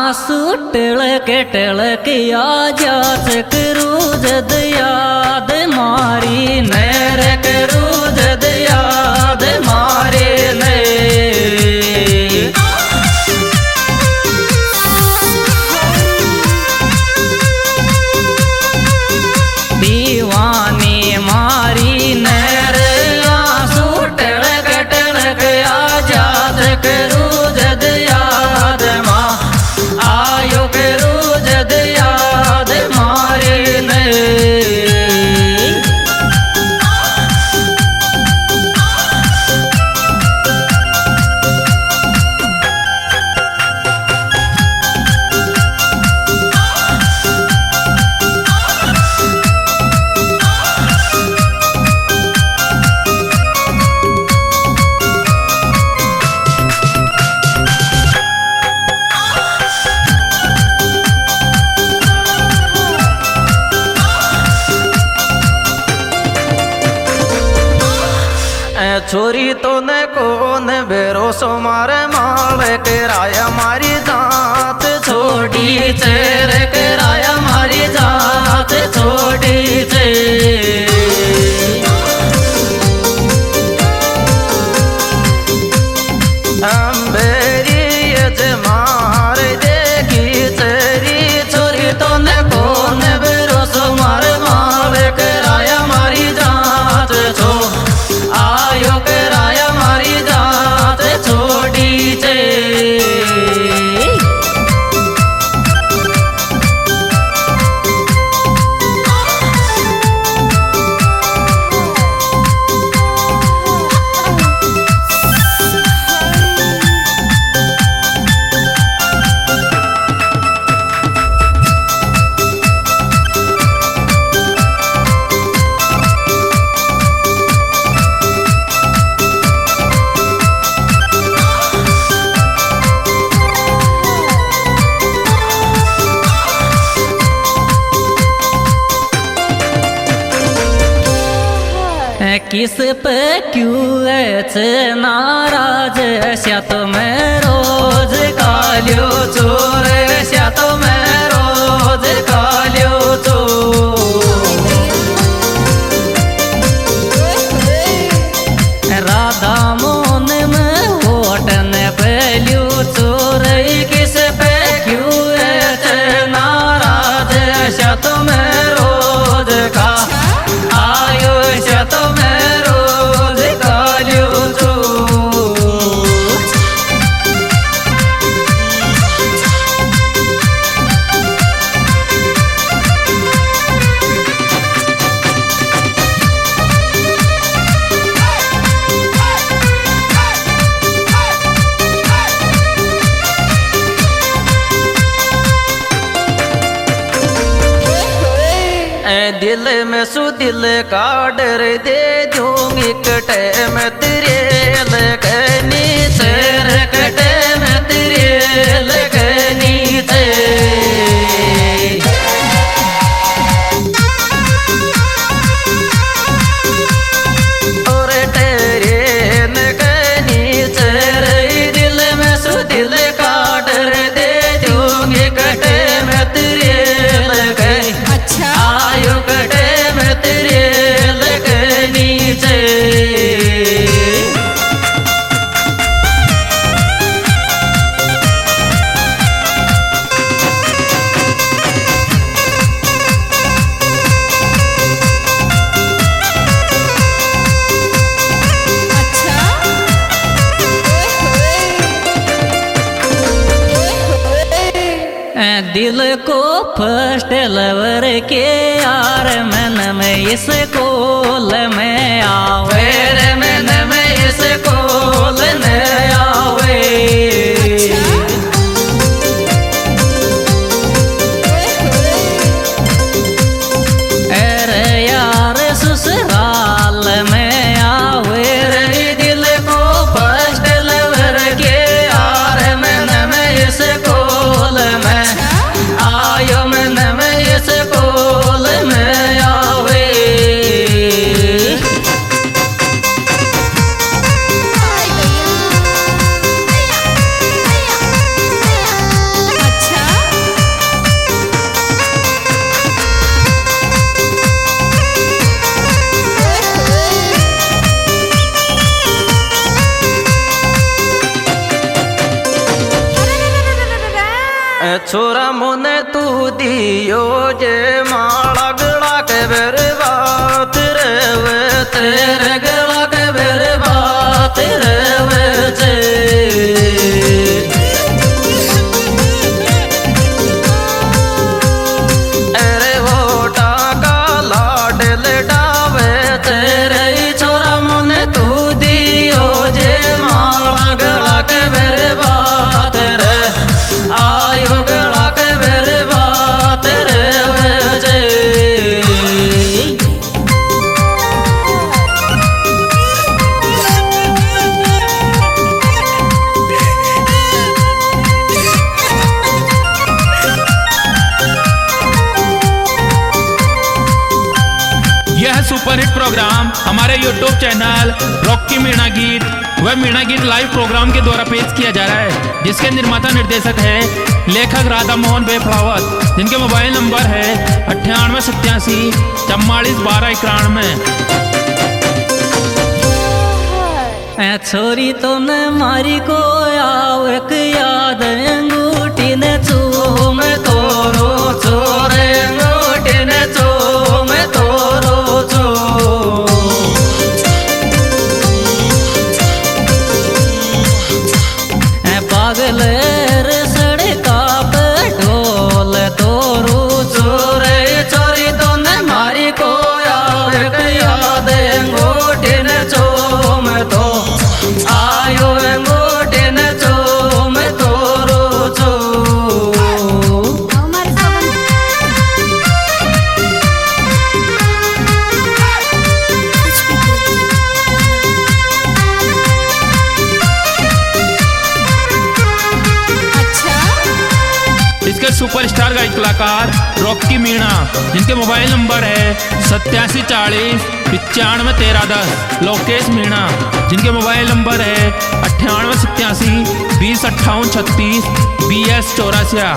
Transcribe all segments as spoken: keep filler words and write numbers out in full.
आंसू टलक टलक आ जाच करू जद याद मारी नैर करू जद याद मारे ने दीवानी मारी नैर आंसू टलक टलक आ जाच करू जद याद मा आयो करू जद याद मारे ने छोरी तो न कौन भरोसो मारे माल कराया मारी जात छोड़ी चेर कराया मारी जात छोड़ी चे अम्बेरी मार देखी तेरी छोरी तो न कौन भरोसो मारे माल कराया मारी जात छो आयो कराया मारी जात छोड़ी चे किस पे क्यों ऐसे नाराज ऐसा तो मैं रोज कालियो चोर ऐसा तो मैं रोज कालियो चोर राधा मोहन में होटन पहलू चोर किस पे क्यों ऐसे नाराज ऐसा तो मैं रोज का आयो ऐसा तो मैं दिल में सु दिल का डर दे दूंगी कटे में तेरे लगनी तेर कटे में तेरे लगनी ते और तेरे लगनी तेरे दिल में सु दिल का डर दे दूंगी कटे में तेरे लगनी अच्छा आयो कटे में तेरे लगनी चे दिल को फर्स्ट लवर के यार मन में इस कोल में आवे रे मन में इस कोल में आवे अरे यार ससुराल में आवे रे दिल को फर्स्ट लवर के यार मन में इस कोल में आयो मन में इस कोल में आवे छोरा मोने तू दियो जे माला गला के बेरे बात रे वे तेरे गला के बेरे बात रे वे जे अरे वो टाका लाड ले डावे तेरे छोरा मोने तू दियो जे माला गला के बेरे बात रे आयो गला के बेरे बात रे वे जे यह सुपरहिट प्रोग्राम हमारे यूट्यूब चैनल रॉकी मीणा गीत व मीणा गीत लाइव प्रोग्राम के द्वारा पेश किया जा रहा है, जिसके निर्माता निर्देशक है लेखक राधा मोहन बेफलावत, जिनके मोबाइल नंबर है अट्ठानवे सत्यासी चौवालीस बारह इक्यानवे। छोरी तो न मारी को आओ एक याद अंगूठी ने चूम तोरो छोरे अंगूठी ने चूम तोरो चो पागल सड़का पे ढोल तोरू छोरे छोरी तो न मारी को आओ एक याद अंगूठी ने चूम तो आयो अंगूठी ने चूम तोरो चो इसके सुपरस्टार गायक कलाकार रॉकी मीणा, जिनके मोबाइल नंबर है सत्यासी चालीस पिचानवे तेरह दस। लोकेश मीणा, जिनके मोबाइल नंबर है अट्ठानवे सत्यासी बीस अट्ठावन छत्तीस बी एस चौरासिया।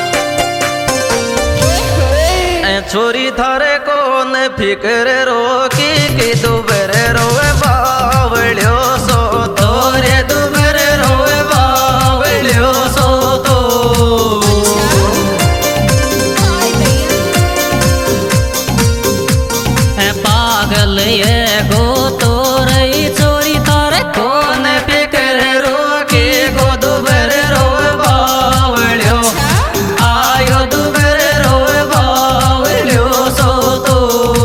छोरी थारे को न फिक्र रोकी कि दुबरे रोवे बावलियो सो तोरे दुबरे रोवे बावलियो सो तो पागल ये गो तोरई छोरी थारे को न फिक्र रोकी गो दुबरे रोवे बावलियो आयो दुबरे रोवे बावलियो सो तो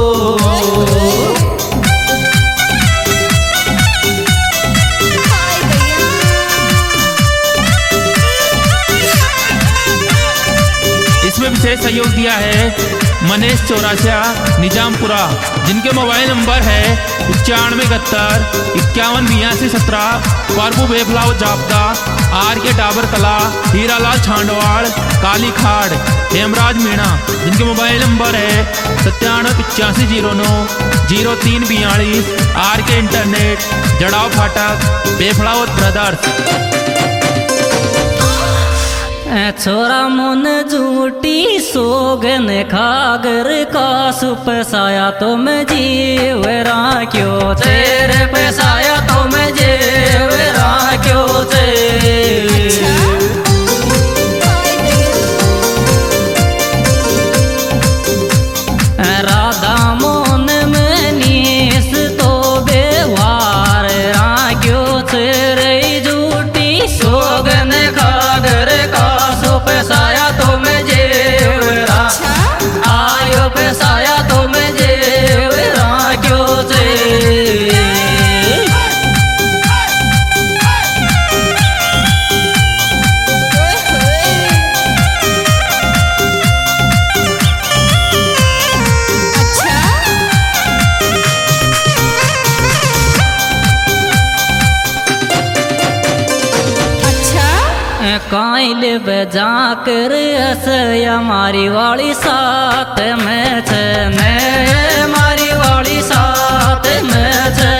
इसमें विशेष सहयोग दिया है मनीष चौरासिया निजामपुरा, जिनके मोबाइल नंबर है इक्यानवे इकहत्तर इक्यावन बयासी सत्रह। प्रभु बेफलाव जापदा, आर के डाबर कला, हीरालाल छांडवाड़, काली खाड़। हेमराज मीणा, जिनके मोबाइल नंबर है सत्तानवे पिचासी जीरो नौ जीरो तीन बयालीस। आर के इंटरनेट, जड़ाव फाटक, बेफलावत ब्रदर्स। छोरा मुन झूठी सोगन खागर का सुपसाया तो मैं जीवरा क्यों तेरे पैसाया तो मैं जीवरा क्यों ते राधा मोन में नीस तो बेवार रा क्यों तेरे झूठी सोगन खागर का पैसाया तो मैं जेवरा आयो पैसाया तो मैं जेवरा क्यों से काइल बजा कर हमारी वाली साथ में छे मारी वाली साथ में छे